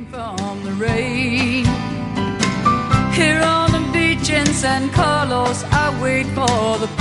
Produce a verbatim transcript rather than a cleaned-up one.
from the rain. Here on the beach in San Carlos, I wait for the